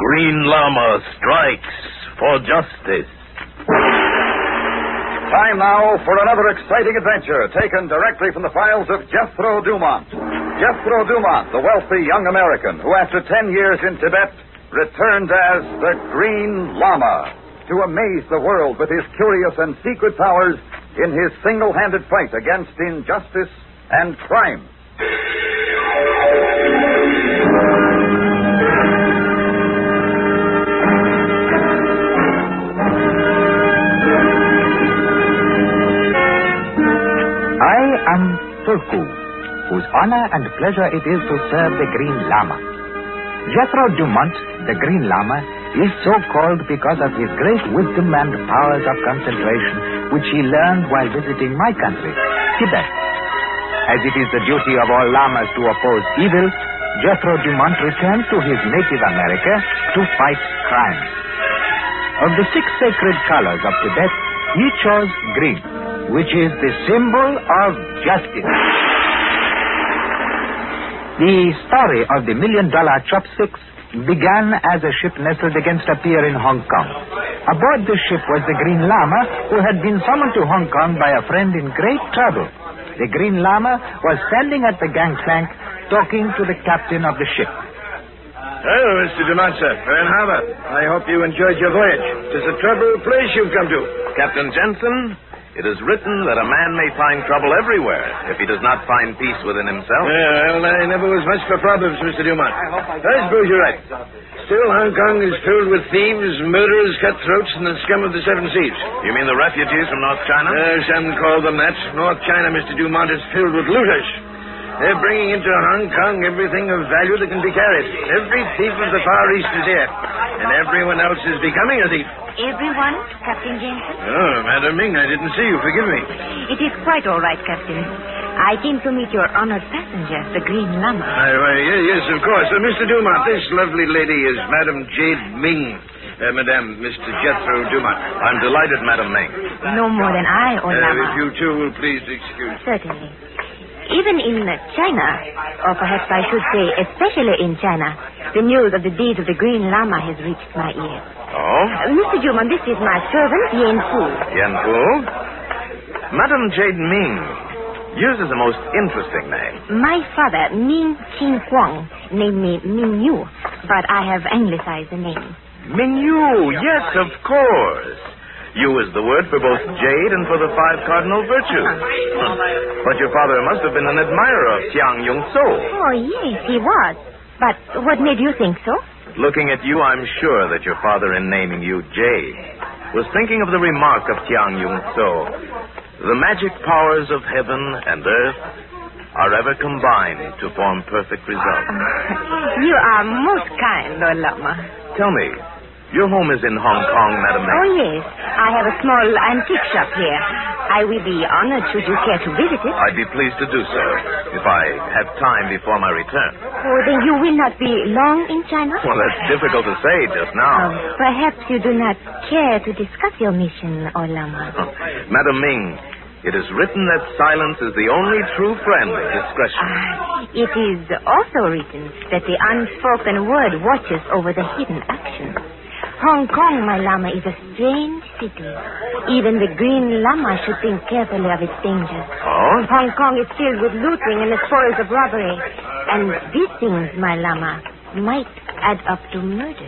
Green Llama strikes for justice. Time now for another exciting adventure taken directly from the files of Jethro Dumont. Jethro Dumont, the wealthy young American who, after 10 years in Tibet, returned as the Green Llama to amaze the world with his curious and secret powers in his single-handed fight against injustice and crime. I am Tulku, whose honor and pleasure it is to serve the Green Llama. Jethro Dumont, the Green Llama, is so called because of his great wisdom and powers of concentration, which he learned while visiting my country, Tibet. As it is the duty of all llamas to oppose evil, Jethro Dumont returned to his native America to fight crime. Of the 6 sacred colors of Tibet, he chose green, which is the symbol of justice. The story of the $1 million chopsticks began as a ship nestled against a pier in Hong Kong. Aboard the ship was the Green Llama, who had been summoned to Hong Kong by a friend in great trouble. The Green Llama was standing at the gangplank talking to the captain of the ship. Hello, Mr. Dumont, sir. We're in harbor. I hope you enjoyed your voyage. It is a troubled place you've come to. Captain Jensen, it is written that a man may find trouble everywhere if he does not find peace within himself. Yeah, well, I never was much for problems, Mr. Dumont. I suppose you're right. Still, Hong Kong is filled with thieves, murderers, cutthroats, and the scum of the 7 seas. You mean the refugees from North China? Some call them that. North China, Mr. Dumont, is filled with looters. They're bringing into Hong Kong everything of value that can be carried. Every thief of the Far East is here. And everyone else is becoming a thief. Everyone, Captain Jensen? Oh, Madam Ming, I didn't see you. Forgive me. It is quite all right, Captain. I came to meet your honored passenger, the Green Llama. Yes, of course. Mr. Dumont, this lovely lady is Madam Jade Ming. Madame, Mr. Jethro Dumont. I'm delighted, Madam Ming. No more than I, O If Llama. you two will please excuse. Certainly. Even in China, or perhaps I should say especially in China, the news of the deeds of the Green Llama has reached my ears. Oh? Mr. Dumont, this is my servant, Yen Fu. Yen Fu? Madam Jade Ming uses a most interesting name. My father, Ming Qing Huang, named me Ming Yu, but I have anglicized the name. Ming Yu, yes, of course. Yu is the word for both jade and for the 5 cardinal virtues. But your father must have been an admirer of Tiang Yung So. Oh, yes, he was. But what made you think so? Looking at you, I'm sure that your father, in naming you Jade, was thinking of the remark of Tiang Yung So. The magic powers of heaven and earth are ever combined to form perfect results. You are most kind, O Llama. Tell me, your home is in Hong Kong, Madam Ming? Oh, yes. I have a small antique shop here. I will be honored should you care to visit it. I'd be pleased to do so, if I have time before my return. Oh, then you will not be long in China? Well, that's difficult to say just now. Perhaps you do not care to discuss your mission, O Llama. Madam Ming, it is written that silence is the only true friend of discretion. It is also written that the unspoken word watches over the hidden action. Hong Kong, my Llama, is a strange city. Even the Green Llama should think carefully of its dangers. Oh? Hong Kong is filled with looting and the spoils of robbery. And these things, my Llama, might add up to murder.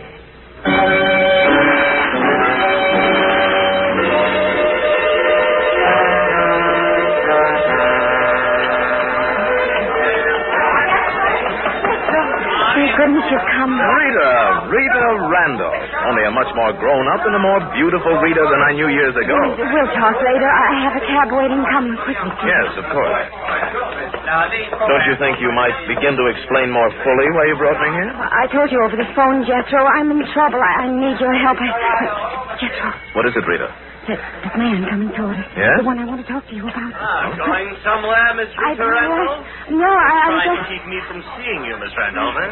Couldn't you come? Rita Randolph. Only a much more grown-up and a more beautiful Rita than I knew years ago. We'll talk later. I have a cab waiting. Come quickly, please. Yes, of course. Don't you think you might begin to explain more fully why you brought me here? I told you over the phone, Jethro. I'm in trouble. I need your help. Jethro. What is it, Rita? That man coming toward us. Yes? The one I want to talk to you about. Going somewhere, Miss Rita Randolph? No, I Trying just... to keep me from seeing you, Miss Randolph, eh?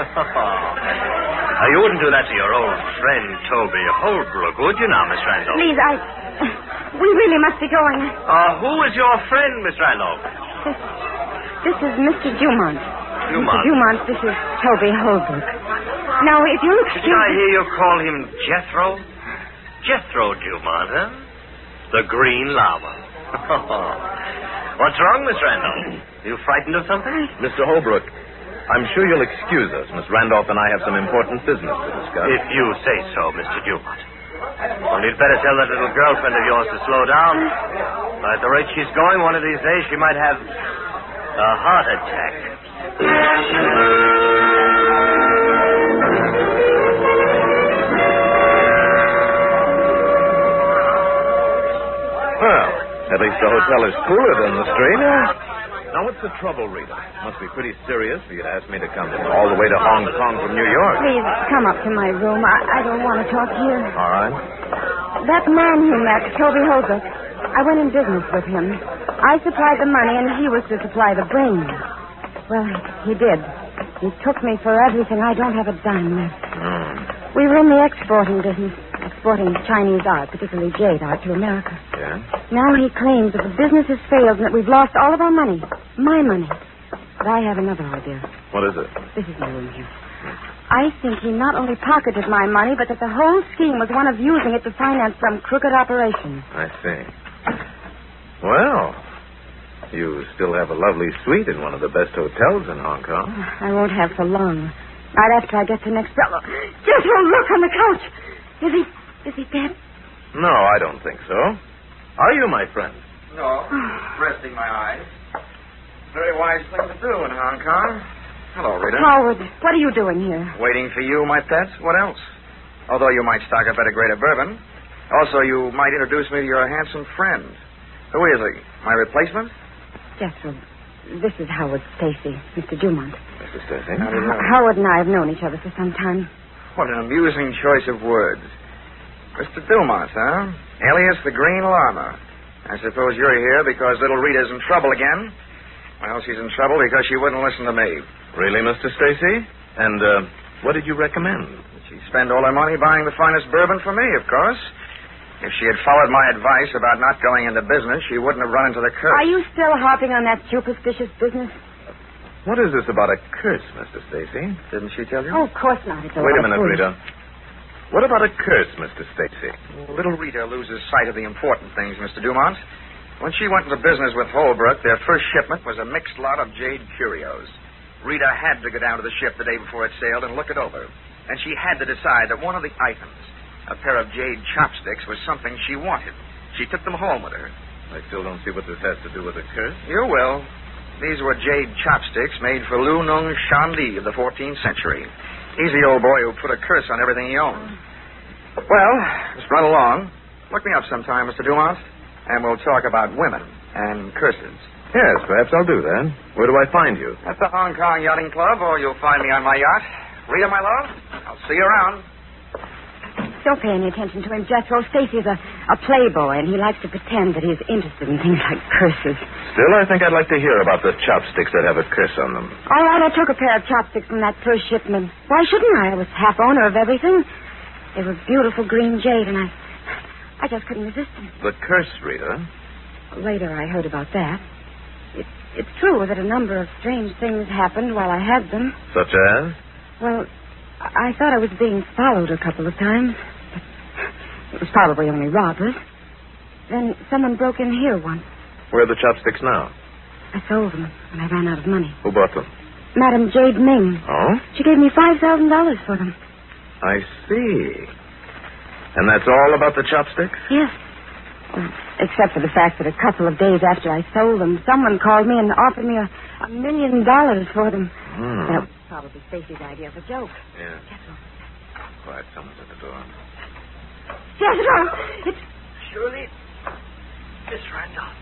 You wouldn't do that to your old friend, Toby Holbrook, would you now, Miss Randolph? Please, we really must be going. Who is your friend, Miss Randolph? This is Mr. Dumont. Dumont? Mr. Dumont, this is Toby Holbrook. Now, if you'll excuse... Did I hear you call him Jethro? Jethro Dumont, huh? The Green Llama. What's wrong, Miss Randolph? You frightened of something? Mr. Holbrook, I'm sure you'll excuse us. Miss Randolph and I have some important business to discuss. If you say so, Mr. Dumont. Only you'd better tell that little girlfriend of yours to slow down. At the rate she's going, one of these days she might have a heart attack. Well, at least the hotel is cooler than the street. Now, what's the trouble, Rita? Must be pretty serious for you to ask me to come all the way to Hong Kong from New York. Please, come up to my room. I don't want to talk here. All right. That man you met, Toby Holbrook, I went in business with him. I supplied the money, and he was to supply the brains. Well, he did. He took me for everything. I don't have a dime left. We were in the exporting business, exporting Chinese art, particularly jade art, to America. Yeah? Now he claims that the business has failed and that we've lost all of our money. My money. But I have another idea. What is it? This is my room here. I think he not only pocketed my money, but that the whole scheme was one of using it to finance some crooked operation. I see. Well, you still have a lovely suite in one of the best hotels in Hong Kong. I won't have for long. Right after I get to next door. Jethro, look on the couch. Is he dead? No, I don't think so. Are you, my friend? No, resting my eyes. Very wise thing to do in Hong Kong. Hello, Rita. Howard, what are you doing here? Waiting for you, my pet. What else? Although you might stock up at a greater bourbon. Also, you might introduce me to your handsome friend. Who is he? My replacement? Jethro, this is Howard Stacy, Mr. Dumont. Mr. Stacy? Howard and I have known each other for some time. What an amusing choice of words. Mr. Dumont, huh? Alias the Green Llama. I suppose you're here because little Rita's in trouble again? Well, she's in trouble because she wouldn't listen to me. Really, Mr. Stacy? And what did you recommend? She'd spend all her money buying the finest bourbon for me, of course. If she had followed my advice about not going into business, she wouldn't have run into the curse. Are you still harping on that superstitious business? What is this about a curse, Mr. Stacy? Didn't she tell you? Oh, of course not. It's a Wait a lot of minute, foolish. Rita. What about a curse, Mr. Stacy? Little Rita loses sight of the important things, Mr. Dumont. When she went into business with Holbrook, their first shipment was a mixed lot of jade curios. Rita had to go down to the ship the day before it sailed and look it over. And she had to decide that one of the items, a pair of jade chopsticks, was something she wanted. She took them home with her. I still don't see what this has to do with a curse. You will. These were jade chopsticks made for Lu Nung Shandi of the 14th century. He's the old boy who put a curse on everything he owned. Well, just run along. Look me up sometime, Mr. Dumont, and we'll talk about women and curses. Yes, perhaps I'll do that. Where do I find you? At the Hong Kong Yachting Club, or you'll find me on my yacht. Rita, my love, I'll see you around. Don't pay any attention to him, Jethro. Stacy's a playboy, and he likes to pretend that he's interested in things like curses. Still, I think I'd like to hear about the chopsticks that have a curse on them. All right, I took a pair of chopsticks from that first shipment. Why shouldn't I? I was half owner of everything. They were beautiful green jade, and I just couldn't resist them. The curse, Rita? Later, I heard about that. It's true that a number of strange things happened while I had them. Such as? Well, I thought I was being followed a couple of times. It was probably only robbers. Then someone broke in here once. Where are the chopsticks now? I sold them when I ran out of money. Who bought them? Madame Jade Ming. Oh? She gave me $5,000 for them. I see. And that's all about the chopsticks? Yes. Well, except for the fact that a couple of days after I sold them, someone called me and offered me $1 million for them. That was probably Stacy's idea of a joke. Yeah. Jethro. Quiet, someone's at the door. Jethro! It's... Surely, Miss Randolph.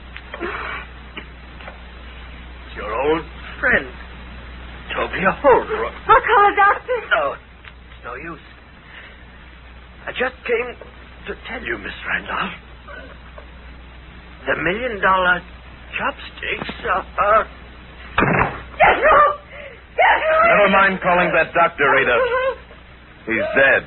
It's your old friend, Toby Holbrook. I'll call a doctor. No, it's no use. I just came to tell you, Miss Randolph. The $1 million chopsticks are... Jethro! Jethro! Never mind calling that doctor, Rita. He's dead.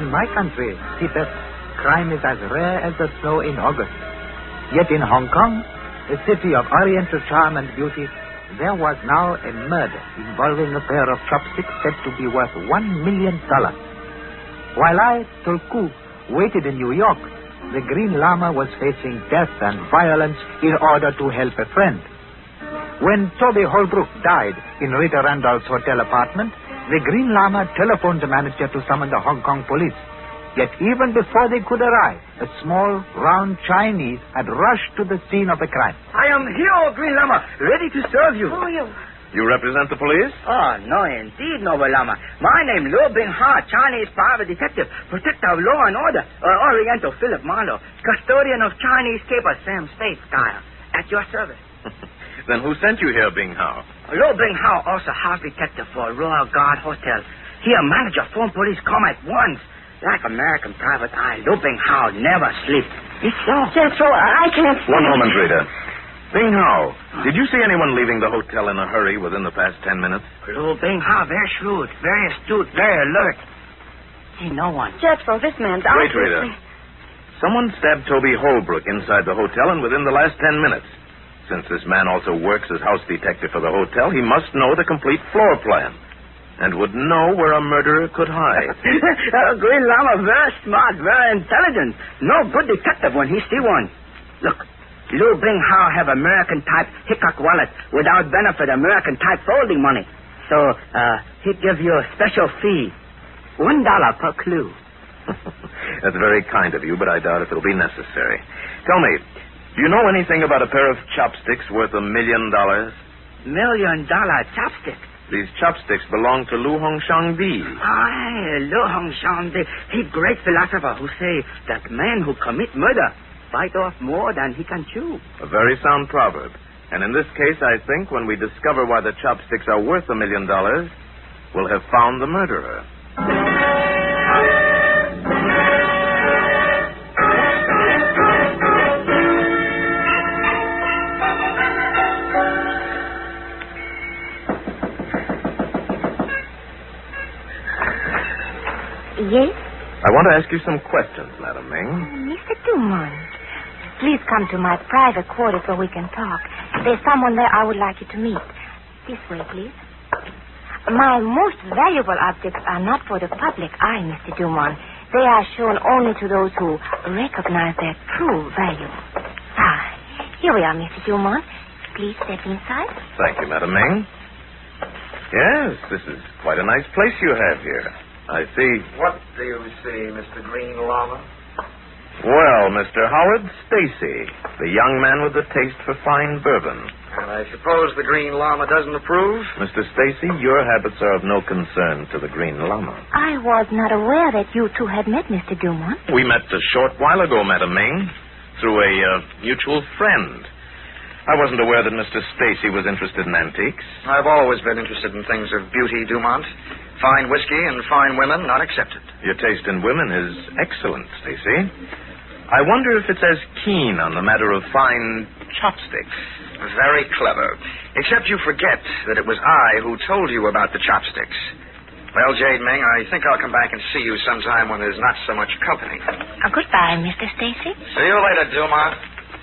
my country, Tibet, crime is as rare as the snow in August. Yet in Hong Kong, a city of oriental charm and beauty, there was now a murder involving a pair of chopsticks said to be worth $1 million. While I, Tulku, waited in New York, the Green Lama was facing death and violence in order to help a friend. When Toby Holbrook died in Rita Randolph's hotel apartment, the Green Lama telephoned the manager to summon the Hong Kong police. Yet even before they could arrive, a small, round Chinese had rushed to the scene of the crime. I am here, Green Lama, ready to serve you. Who are you? You represent the police? Oh, no, indeed, Noble Lama. My name, Liu Bing-ha, Chinese private detective, protector of law and order, Oriental Philip Marlowe, custodian of Chinese caper Sam Spade style, at your service. Then who sent you here, Bing Hao? Liu Bing-ha, also house detective for Royal Guard Hotel. Here, manager, phone police come at once. Like American private eye, Liu Bing-ha never sleep. It's so. Jethro, I can't... One moment, Rita. Bing Hao, did you see anyone leaving the hotel in a hurry within the past 10 minutes? Liu Bing-ha, very shrewd, very astute, very alert. See no one. Jethro, this man's Wait, obviously... Rita. Someone stabbed Toby Holbrook inside the hotel and within the last 10 minutes. Since this man also works as house detective for the hotel, he must know the complete floor plan and would know where a murderer could hide. Green Lama, very smart, very intelligent. No good detective when he see one. Look, Liu Bing-ha have American-type Hickok wallet without benefit American-type folding money. So, he'd give you a special fee. $1 per clue. That's very kind of you, but I doubt if it'll be necessary. Tell me, do you know anything about a pair of chopsticks worth $1 million? $1 million chopstick. These chopsticks belong to Lu Hongshangdi. Aye, Liu Hongshangdi. He great philosopher who say that man who commit murder bite off more than he can chew. A very sound proverb. And in this case, I think when we discover why the chopsticks are worth $1 million, we'll have found the murderer. Yes? I want to ask you some questions, Madam Ming. Mr. Dumont, please come to my private quarters where we can talk. There's someone there I would like you to meet. This way, please. My most valuable objects are not for the public eye, Mr. Dumont. They are shown only to those who recognize their true value. Here we are, Mr. Dumont. Please step inside. Thank you, Madam Ming. Yes, this is quite a nice place you have here. I see. What do you see, Mr. Green Lama? Well, Mr. Howard Stacy, the young man with the taste for fine bourbon. And I suppose the Green Lama doesn't approve? Mr. Stacy, your habits are of no concern to the Green Lama. I was not aware that you two had met, Mr. Dumont. We met a short while ago, Madam Ming, through a mutual friend. I wasn't aware that Mr. Stacy was interested in antiques. I've always been interested in things of beauty, Dumont. Fine whiskey and fine women not accepted. Your taste in women is excellent, Stacy. I wonder if it's as keen on the matter of fine chopsticks. Very clever. Except you forget that it was I who told you about the chopsticks. Well, Jade Ming, I think I'll come back and see you sometime when there's not so much company. Goodbye, Mr. Stacy. See you later, Dumont.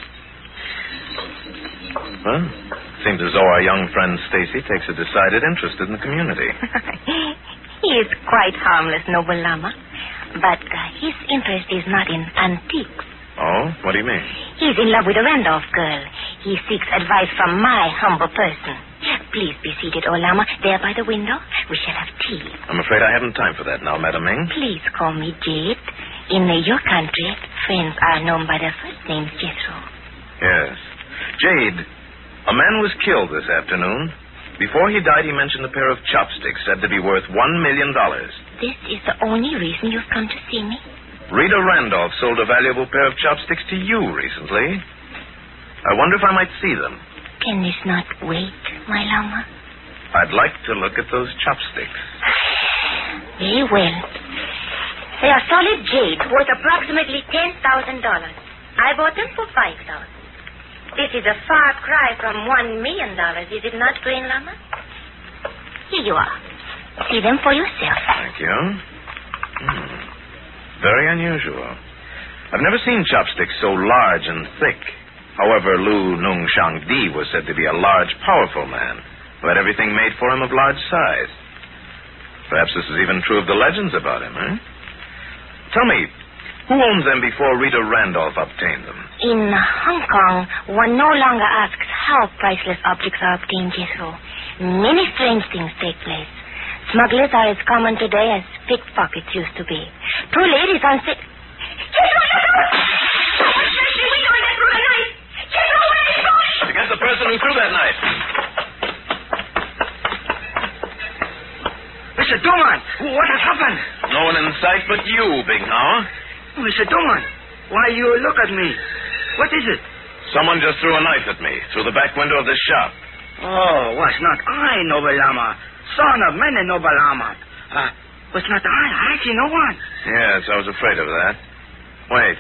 Well, seems as though our young friend Stacy takes a decided interest in the community. He is quite harmless, Noble Lama. But his interest is not in antiques. Oh? What do you mean? He's in love with a Randolph girl. He seeks advice from my humble person. Please be seated, O Lama, there by the window. We shall have tea. I'm afraid I haven't time for that now, Madam Ming. Please call me Jade. In your country, friends are known by their first names, Jethro. Yes. Jade, a man was killed this afternoon. Before he died, he mentioned a pair of chopsticks said to be worth $1 million. This is the only reason you've come to see me? Rita Randolph sold a valuable pair of chopsticks to you recently. I wonder if I might see them. Can this not wait, my Lama? I'd like to look at those chopsticks. Very well. They are solid jade, worth approximately $10,000. I bought them for $5,000. This is a far cry from $1 million, is it not, Green Lama? Here you are. See them for yourself. Thank you. Very unusual. I've never seen chopsticks so large and thick. However, Lu Nung Shang Di was said to be a large, powerful man who had everything made for him of large size. Perhaps this is even true of the legends about him, eh? Tell me, who owned them before Rita Randolph obtained them? In Hong Kong, one no longer asks how priceless objects are obtained, Jethro. Many strange things take place. Smugglers are as common today as pickpockets used to be. Two ladies on sit... Against the person who threw that knife. Mr. Dumont, what has happened? No one in sight but you, Bing Hao. Mr. Dumont, why you look at me? What is it? Someone just threw a knife at me through the back window of this shop. Oh, was not I, Noble Lama? Son of many Noble Lama. Was not I see no one. Yes, I was afraid of that. Wait.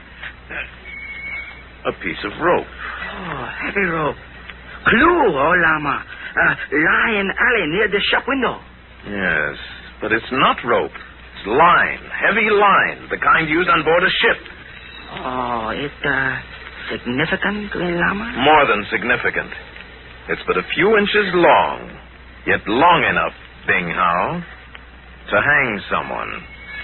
A piece of rope. Oh, heavy rope. Clue, oh Lama. Lie in alley near the shop window. Yes, but it's not rope. It's line, heavy line, the kind used on board a ship. Oh, it, significant, Lama? More than significant. It's but a few inches long, yet long enough, Bing Hao, to hang someone.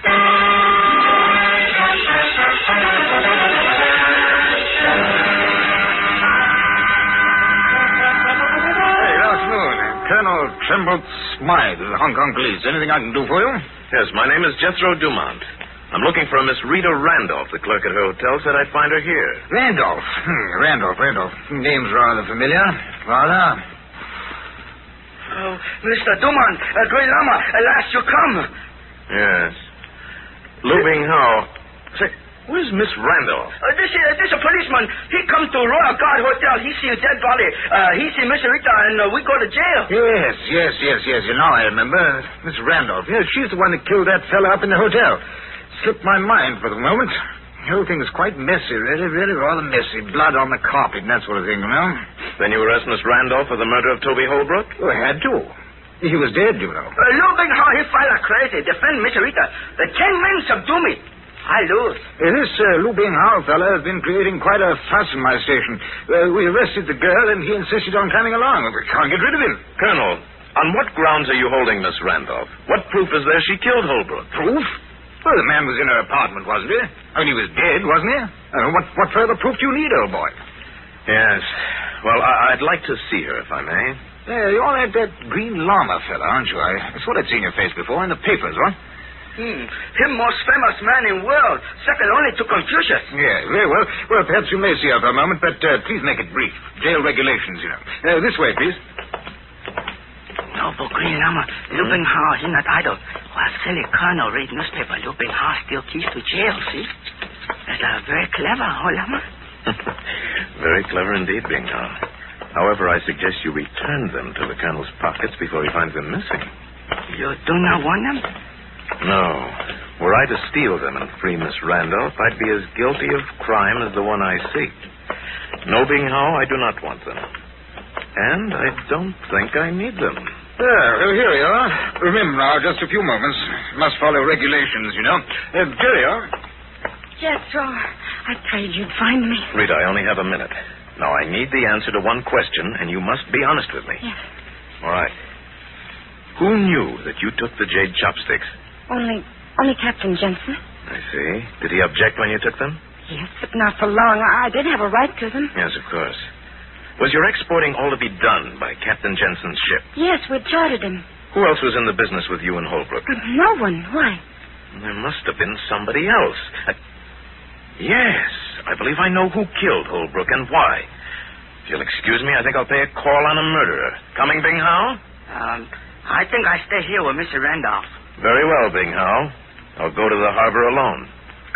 Good afternoon. Colonel Tremble Smythe of the Hong Kong Police. Anything I can do for you? Yes, my name is Jethro Dumont. I'm looking for a Miss Rita Randolph. The clerk at her hotel said I'd find her here. Randolph. Randolph. Name's rather familiar. Rather. Oh, Mr. Dumont, Great Lama, at last you come. Yes. Lu Bing Hao. Say, where's Miss Randolph? This is a policeman. He comes to Royal Guard Hotel. He see a dead body. He see Miss Rita, and we go to jail. Yes. Now I remember. Miss Randolph. Yes, she's the one that killed that fella up in the hotel. Slipped my mind for the moment. The whole thing is quite messy, really rather messy. Blood on the carpet and that sort of thing, you know. Then you arrest Miss Randolph for the murder of Toby Holbrook? Oh, I had to. He was dead, you know. Lu Bing Hao, he fight like crazy. Defend Miss Rita. The 10 men subdue me. I lose. This Lu Bing Hao fella has been creating quite a fuss in my station. We arrested the girl, and he insisted on coming along. We can't get rid of him. Colonel, on what grounds are you holding Miss Randolph? What proof is there she killed Holbrook? Proof? Well, the man was in her apartment, wasn't he? I mean, he was dead, wasn't he? What further proof do you need, old boy? Yes. Well, I'd like to see her, if I may. You're that Green Lama fella, aren't you? I thought I'd seen your face before in the papers, what? Him most famous man in world, second only to Confucius. Yeah, very well. Well, perhaps you may see her for a moment, but please make it brief. Jail regulations, you know. This way, please. Noble Green Lama, Lu Bing Hao is not idle. While silly colonel read newspaper, Lu Bing Hao still keys to jail, see? That's very clever, oh Lama. Very clever indeed, Bing Hao. However, I suggest you return them to the colonel's pockets before he finds them missing. You do not want them? No. Were I to steal them and free Miss Randolph, I'd be as guilty of crime as the one I seek. No, Bing Hao, I do not want them. And I don't think I need them. Well, here you are. Remember now, just a few moments. Must follow regulations, you know. Here you are. Jethro, I prayed you'd find me. Rita, I only have a minute. Now, I need the answer to one question, and you must be honest with me. Yes. All right. Who knew that you took the jade chopsticks? Only Captain Jensen. I see. Did he object when you took them? Yes, but not for long. I did have a right to them. Yes, of course. Was your exporting all to be done by Captain Jensen's ship? Yes, we chartered him. Who else was in the business with you and Holbrook? No one. Why? There must have been somebody else. Yes, I believe I know who killed Holbrook and why. If you'll excuse me, I think I'll pay a call on a murderer. Coming, Bing Hao? I think I stay here with Mr. Randolph. Very well, Bing Hao. I'll go to the harbor alone.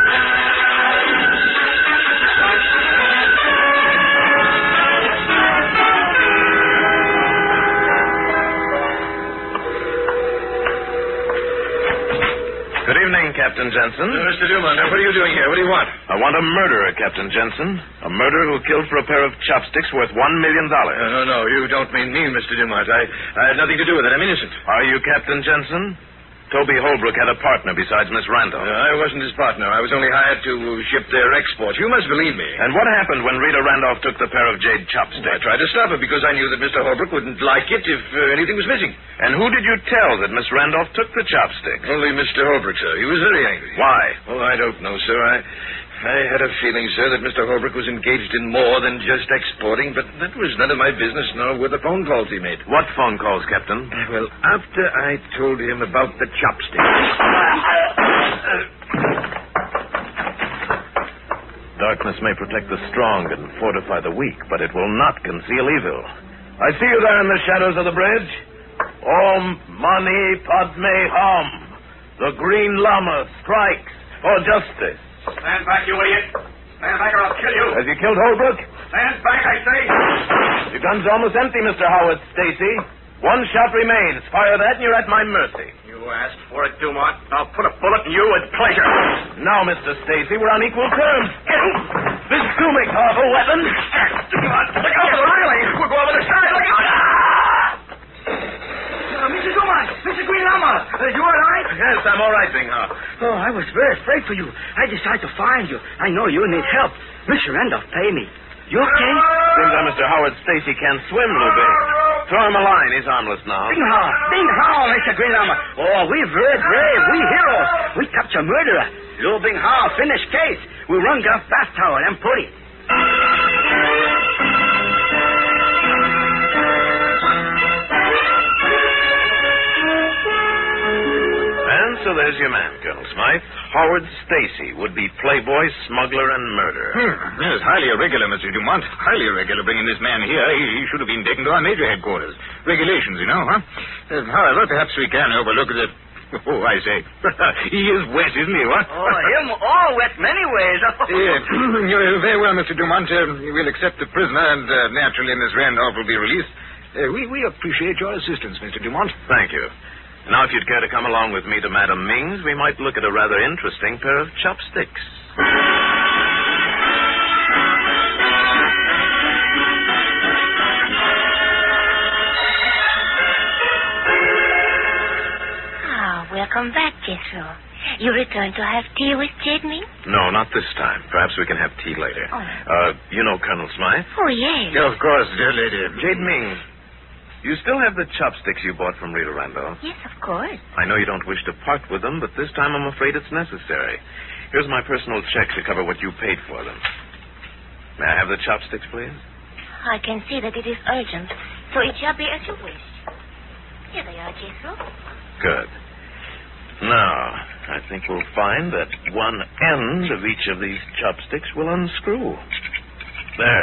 Good evening, Captain Jensen. Mr. Dumont, what are you doing here? What do you want? I want a murderer, Captain Jensen. A murderer who killed for a pair of chopsticks worth $1 million. No. You don't mean me, Mr. Dumont. I had nothing to do with it. I'm innocent. Are you Captain Jensen? Toby Holbrook had a partner besides Miss Randolph. I wasn't his partner. I was only hired to ship their exports. You must believe me. And what happened when Rita Randolph took the pair of jade chopsticks? I tried to stop her because I knew that Mr. Holbrook wouldn't like it if anything was missing. And who did you tell that Miss Randolph took the chopsticks? Only Mr. Holbrook, sir. He was very angry. Why? Oh, I don't know, sir. I had a feeling, sir, that Mr. Holbrook was engaged in more than just exporting, but that was none of my business, nor were the phone calls he made. What phone calls, Captain? Well, after I told him about the chopsticks. Darkness may protect the strong and fortify the weak, but it will not conceal evil. I see you there in the shadows of the bridge. Om Mani Padme Hum. The Green Lama strikes for justice. Stand back, you idiot. Stand back or I'll kill you. Have you killed Holbrook? Stand back, I say. Your gun's almost empty, Mr. Howard Stacy. One shot remains. Fire that and you're at my mercy. You asked for it, Dumont. I'll put a bullet in you with pleasure. Now, Mr. Stacy, we're on equal terms. This too may powerful weapon. Look out, Riley. We'll go over the side. Look out. Mr. Dumont, Mr. Green Lama, you all right? Yes, I'm all right, Bingham. Oh, I was very afraid for you. I decided to find you. I know you need help. Mr. Randolph, pay me. You okay? Seems that Mr. Howard Stacy can't swim, Lube. Throw him a line. He's harmless now. Bing Hao, Mr. Green Lama. Oh, we very brave. We heroes. We capture murderer. Liu Bing Hao, finish case. We run down fast tower and put it. So there's your man, Colonel Smythe. Howard Stacy, would-be playboy, smuggler, and murderer. Yes, highly irregular, Mr. Dumont. Highly irregular bringing this man here. He should have been taken to our major headquarters. Regulations, you know, huh? However, perhaps we can overlook the... Oh, I say. He is wet, isn't he, what? Oh, him all wet many ways. Very well, Mr. Dumont. We'll accept the prisoner, and naturally Miss Randolph will be released. We appreciate your assistance, Mr. Dumont. Thank you. Now, if you'd care to come along with me to Madame Ming's, we might look at a rather interesting pair of chopsticks. Welcome back, Jethro. You returned to have tea with Jade Ming? No, not this time. Perhaps we can have tea later. Oh. You know Colonel Smythe? Oh, yes. Of course, dear lady. Jade Ming, you still have the chopsticks you bought from Rita Randolph? Yes, of course. I know you don't wish to part with them, but this time I'm afraid it's necessary. Here's my personal check to cover what you paid for them. May I have the chopsticks, please? I can see that it is urgent, so it shall be as you wish. Here they are, Jethro. Good. Now, I think we'll find that one end of each of these chopsticks will unscrew. There.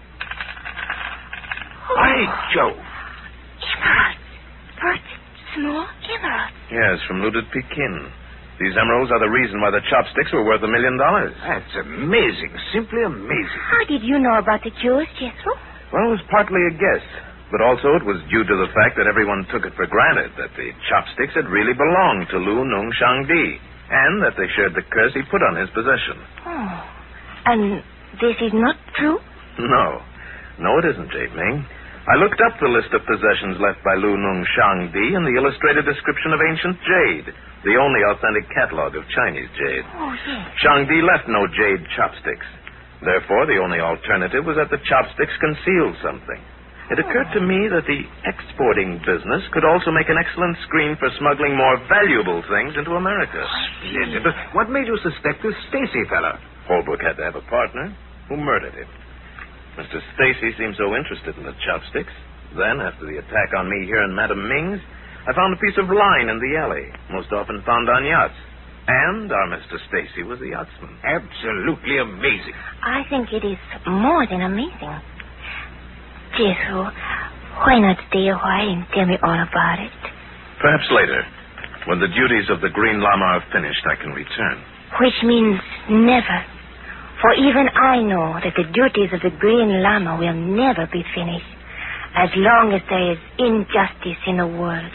By Jove. Emeralds. Perfect, small emeralds. Yes, from looted Pekin. These emeralds are the reason why the chopsticks were worth $1 million. That's amazing. Simply amazing. How did you know about the jewels, Jethro? Well, it was partly a guess. But also it was due to the fact that everyone took it for granted that the chopsticks had really belonged to Lu Nung Shangdi, and that they shared the curse he put on his possession. Oh. And this is not true? No. No, it isn't, Jade Ming. I looked up the list of possessions left by Lu Nung Shangdi in the illustrated description of ancient jade, the only authentic catalog of Chinese jade. Oh, yes. Shangdi left no jade chopsticks. Therefore, the only alternative was that the chopsticks concealed something. It occurred to me that the exporting business could also make an excellent screen for smuggling more valuable things into America. But what made you suspect this Stacy fella? Holbrook had to have a partner who murdered him. Mr. Stacy seemed so interested in the chopsticks. Then, after the attack on me here in Madame Ming's, I found a piece of line in the alley, most often found on yachts. And our Mr. Stacy was the yachtsman. Absolutely amazing. I think it is more than amazing. Jethro, why not stay a while and tell me all about it? Perhaps later. When the duties of the Green Lama are finished, I can return. Which means never. For even I know that the duties of the Green Lama will never be finished as long as there is injustice in the world.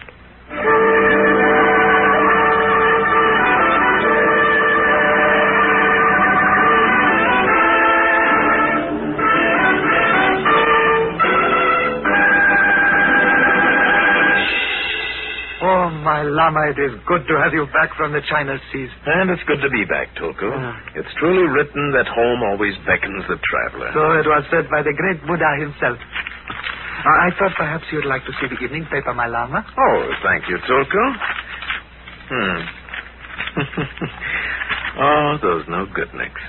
Oh, my Lama, it is good to have you back from the China seas. And it's good to be back, Tulku. It's truly written that home always beckons the traveler. So it was said by the great Buddha himself. I thought perhaps you'd like to see the evening paper, my Lama. Oh, thank you, Tulku. Oh, those no-goodniks.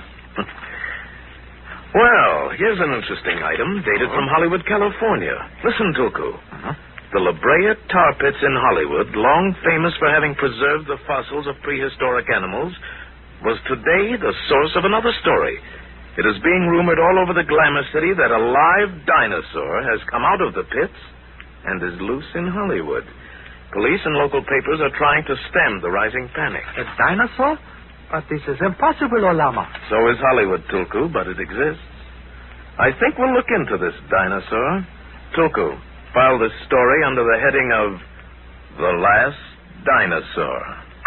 Well, here's an interesting item dated from Hollywood, California. Listen, Tulku. The La Brea tar pits in Hollywood, long famous for having preserved the fossils of prehistoric animals, was today the source of another story. It is being rumored all over the glamour city that a live dinosaur has come out of the pits and is loose in Hollywood. Police and local papers are trying to stem the rising panic. A dinosaur? But this is impossible, O Lama. So is Hollywood, Tulku, but it exists. I think we'll look into this dinosaur. Tulku, file this story under the heading of The Last Dinosaur.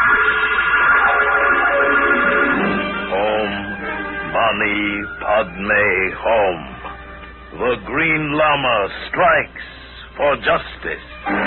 Om Mani Padme Hum. The Green Lama strikes for justice.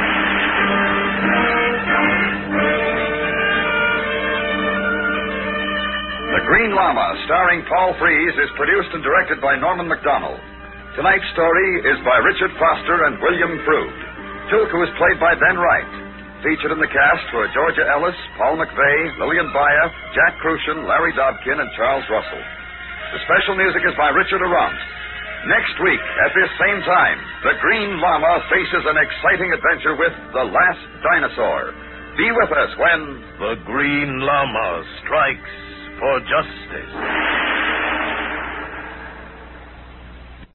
The Green Llama, starring Paul Frees, is produced and directed by Norman MacDonald. Tonight's story is by Richard Foster and William Frood. Tulku is played by Ben Wright. Featured in the cast were Georgia Ellis, Paul McVeigh, Lillian Baia, Jack Crucian, Larry Dobkin, and Charles Russell. The special music is by Richard Arant. Next week, at this same time, the Green Llama faces an exciting adventure with the Last Dinosaur. Be with us when The Green Lama strikes for justice.